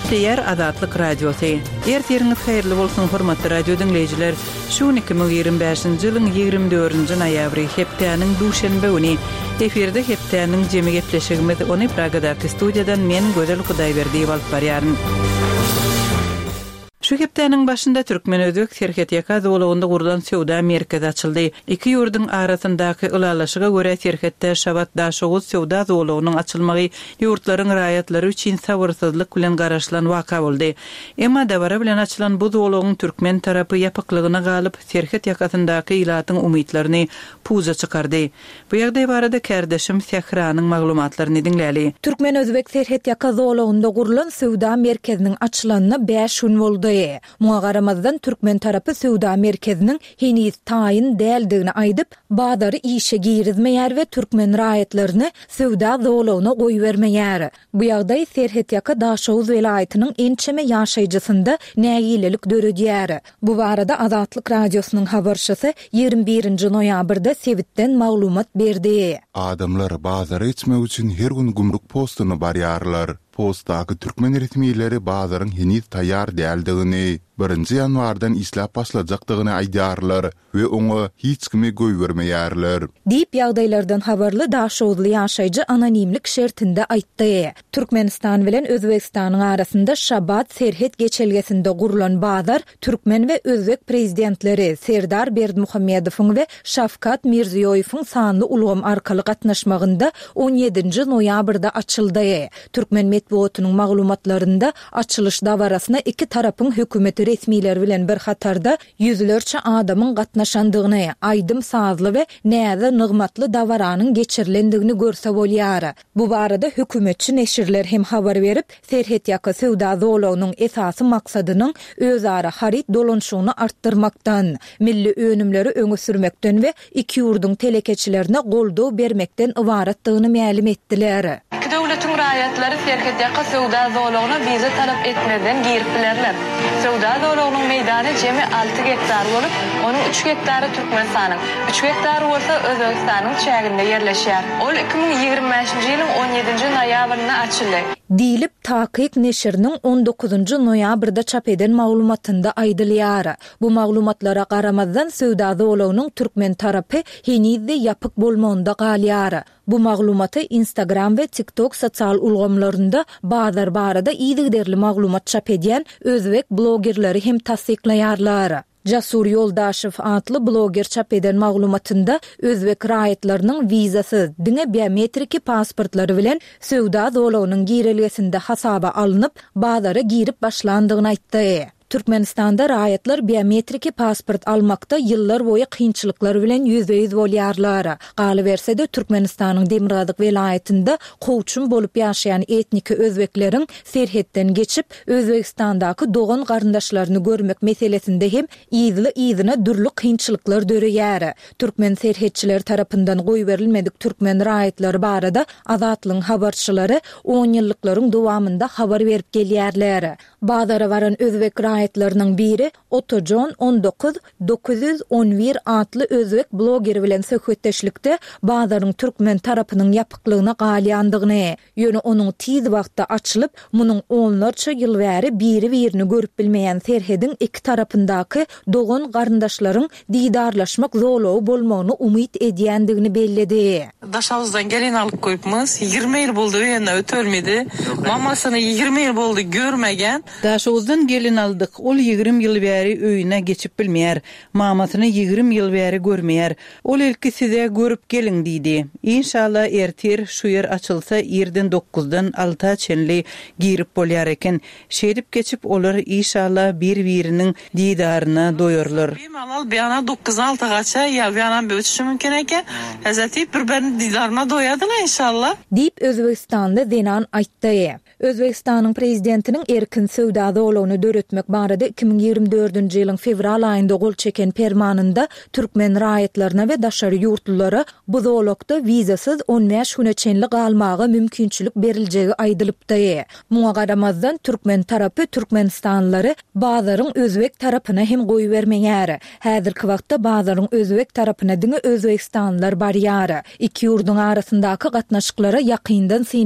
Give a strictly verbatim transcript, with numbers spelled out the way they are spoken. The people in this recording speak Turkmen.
Eşitliyer Azatlyk Radiosu. Ertiriniz hayırlı bolsun hormatly radio dinleyijiler. Şu iki bin ýygrimi beşinji ýylyň ýygrimi dördünji noýabry hepdeniň duşanbe güni eferde hepdeniň jemi gepleşigimiz ony Pragadaky studiýadan men Gözel Hudaýberdi alyp barýaryn. Şu hepdeniň başynda Türkmen özbek serhet ýaka dowlagynda gurulan sowda merkezi açyldy. Iki ýurdun arasyndaky ulalaşyga görä serhetde Şabat Daşoğuz sowda dowlagynyň açylmagy ýurtlaryň raýatlary üçin sabyrsyzlyk bilen garaşylan waka boldy. Emma dawara bilen açylan bu dowlagyň türkmen tarapy ýapyklygyna galyp serhet ýakasyndaky ilatyň umytlaryny puza çykardy. Bu ýagdaý barada kardeşim Sehranyň maglumatlaryny dinläli. Türkmen özbek serhet ýaka dowlagynda gurulan sowda merkeziniň açylanyna beş gün boldy. Muňa garamazdan türkmen tarapy sowda merkeziniň heniz taýyn däldigini aýdyp, badary işe girizmeýär we türkmen raýatlaryny sowda dowlagyna goýbermeýär. Bu ýagdaý serhet ýaka Daşoğuz welaýatynyň ençeme ýaşaýjysynda nägilelik döredýär. Bu barada Azatlyk radiosynyň habarçysy ýygrimi birinji noýabrda Sewitden maglumat berdi. Adamlar bazary içmek üçin her gün gumruk postuny barýarlar. Postdaky türkmen resmiýetleri bazaryň heniz taýýar däldigini, birinji ýanwardan islap başlajakdygyny aýdýarlar we oňa hiç kimi goýbermeýärler. Diýip ýagdaýlardan habarly Daşoğuzly ýaşaýjy anonimlik şertinde aýtdy. Türkmenistan bilen Özbekistanyň arasynda Şabat serhet geçelgesinde gurulan bazar türkmen we özbek prezidentleri Serdar Berdimuhammedowyň we Şafkat Mirziýoýewiň sanly ulgam arkaly gatnaşmagynda on ýedinji noýabrda açyldy. Türkmen metbuatynyň maglumatlarynda açylyş dawarasyna iki tarapyň hökümeti resmiýetleri bilen bir hatarda ýüzlerçe adamyň gatnaşandygyny, aýdym sazly we näze nygmatly dawaranyň geçirilendigini görse bolýar. Bu barada hökümetçi neşirler hem habar berip, serhet ýaka sowda dowlagynyň esasy maksadynyň özara harit dolanşygyny artdyrmakdan, milli önümleri öňe sürmekden we iki ýurdun telekeçilerine goldaw bermekden ibaratdygyny ma'lum etdiler. İki dowlatyň raýatlary serhet ýaka sowda dowlagyna viza talap etmeden giripdilerler. Sowda dowlagynyň meýdany jemi alty gektar bolup, onuň üç gektary Türkmenistanyň, üç gektar bolsa Özbekistanyň çäginde ýerleşýär. Ol iki bin ýygrimi beşinji ýylyň on ýedinji noýabrynda açyldy. Diýilip Takyk neşiriniň on dokuzunji noýabrda çap eden maglumatynda aýdylýar. Bu maglumatlara garamazdan sowda dowlagynyň türkmen tarapy henizde ýapyk bolmagynda galýar. Bu maglumaty Instagram we TikTok sosial ulgamlarynda bazar barada ýygyderli maglumat çap edýän özbek blogerleri hem tasdiklaýarlar. Jasur Yoldaşew atly bloger çap eden maglumatynda özbek raýatlarynyň vizasy, diňe biometriki pasportlary bilen sowda dowlagynyň girilgesinde hasaba alınıp, bazara girip başlandygyny aýtdy. Türkmenistanda raýatlar biometriki pasport almakda ýyllar boýy kynçylyklar bilen ýüzbeýiz bolýarlar. Galy bersede Türkmenistanyň Demirgazyk welaýatynda gowçun bolup ýaşaýan etniki özbekleriň serhetden geçip Özbekistandaky dogan garyndaşlaryny görmek meselesinde hem ýyzly ýyzyna dürli kynçylyklar döreýär. Türkmen serhetçiler tarapyndan goýberilmedik türkmen raýatlary barada Azatlyň habarçylary on ýyllyklaryň dowamında habar berip gelýärler. Bazara baran özbek raýatlarynyň biri Otojon on dokuz dokuz yüz on bir atly özbek blogeri bilen söhbetdeşlikde bazaryň türkmen tarapynyň ýapyklygyna galýandygyny, ýöne onuň tiz wagtda açylyp, munyň onlarça ýyl bäri biri-birini görüp bilmeýän serhediň iki tarapyndaky dogan garyndaşlaryň diýdarlaşmak zowlagy bolmagyny umyt edýändigini belledi. Daşoğuzdan gelin alıp koyupmuz. ýygrimi ýyl boldy ýene ötölmedi. Mamasyny ýygrimi ýyl boldy görmegen. Daşoğuzdan gelin aldyk. Ol ýygrimi ýyl bäri öýüne geçip bilmeýär. Mamasyny ýygrimi ýyl bäri görmeýär. Ol ilki size görüp gelin diýdi. İnşallah ertir şu yer açylsa ýerden dokuzdan altıya çenli girip bolýar eken. Şerip geçip olar inşallah bir-biriniň diýdaryna doýarlar. Bemalal beýana dokuz altıgaça ýa beýana ötüşi mümkin eken. Hazati bir-biriniň diýdaryna doýadylar inşallah. Diýip Özbekistanda denan aýtdy. Özbekistanyň prezidentiniň erkin sowda dowlagyny döretmek barada iki bin ýygrimi dördünji ýylyň fevral aýynda gol çeken permanynda türkmen raýatlaryna we daşary ýurtlulara bu dowlakda vizasyz on beş güne çenli galmagy mümkinçilik beriljegi aýdylypdy. Muňa garamazdan türkmen tarapy türkmenistanlary bazaryň özbek tarapyna hem goýbermeýär. Häzirki wagtda bazaryň özbek tarapyna diňe Özbekistanlılar barýar. Iki ýurdun arasyndaky gatnaşyklara ýakyndan